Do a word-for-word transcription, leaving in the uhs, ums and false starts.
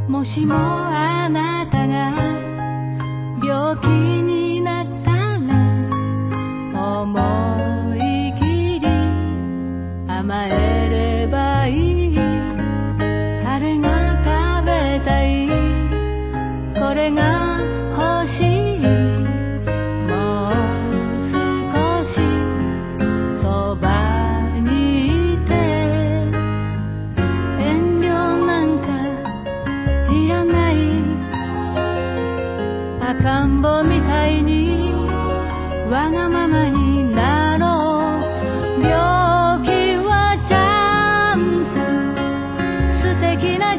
もしもあなたが病気になったら思い切り甘えればいい。あれが食べたい、これが欲しい、もう少しそばにいて。遠慮なんかいらない、赤ん坊みたいにわがままになろう。病気はチャンス、素敵な